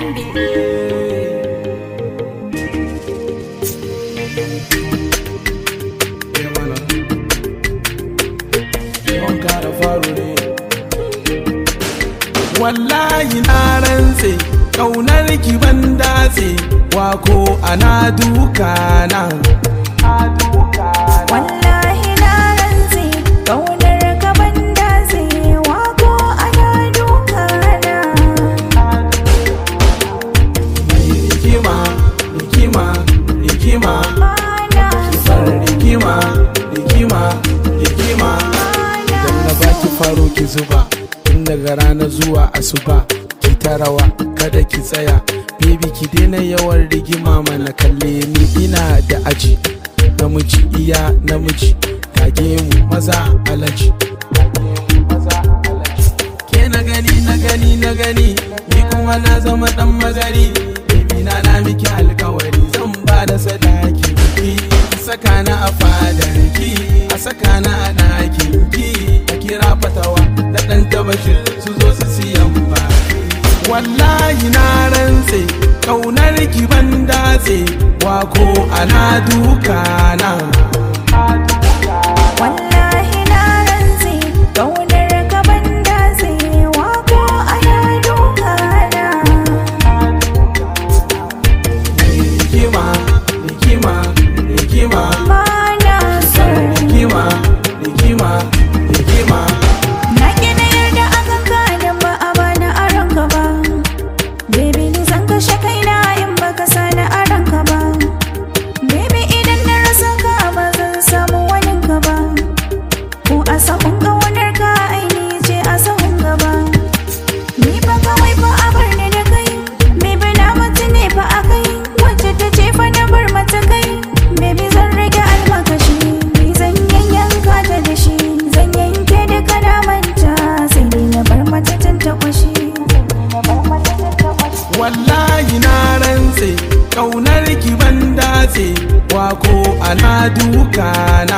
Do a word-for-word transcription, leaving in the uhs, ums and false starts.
Wallahi na rantse ƙaunar ki ban datse wa ko ana duka na. Wallahi na rantse ƙaunar ka ban datse wa ko ana duka na. Rikima, rikima, rikima, kifar rikima, rikima, rikima. Idan na baki faro ki zuba daga rana zuwa asuba ki ta rawa kada ki tsaya baby ki daina yawan rigima mana kalle ni ina da aji namiji iya namiji kage mu maza alaji ke na gani na gani na gani ni kuma na zama dan mazari baby na na miki alkawari zan ba da sadaki ki saka na a fadar ki a saka na a ɗakin ki a kira fatawa da ɗan tabashir su zo su siyan ba. Wallahi na rantse ƙaunar ki ban datse wa ko ana duka na. Wallahi na rantse ƙaunar ka ban datse wa ko ana duka na. Rikima, rikima, rikima, Mana rikima, rikima, rikima. na ki na yarda akan ka idan ba a bani aron ka ba. Baby ni zan kashe kaina in baka sani aron ka ba. Baby idan na rasa ka ba zan samu wani ka ba. Ko a sahun ƙaunar ka aini ce a sahun gaba. Ni fa kawai fa a bar ni da kai. Baby na mutu ne fa a kai. Wacce ta ce fa na bar mata kai. Baby zan rage almakashi. Ni zan yanyanka ta da shi. Zan yanke da kana manta. Sai dai na bar mata tantakwashi. Wallahi na rantse ƙaunar ki ban datse wa ko ana duka na.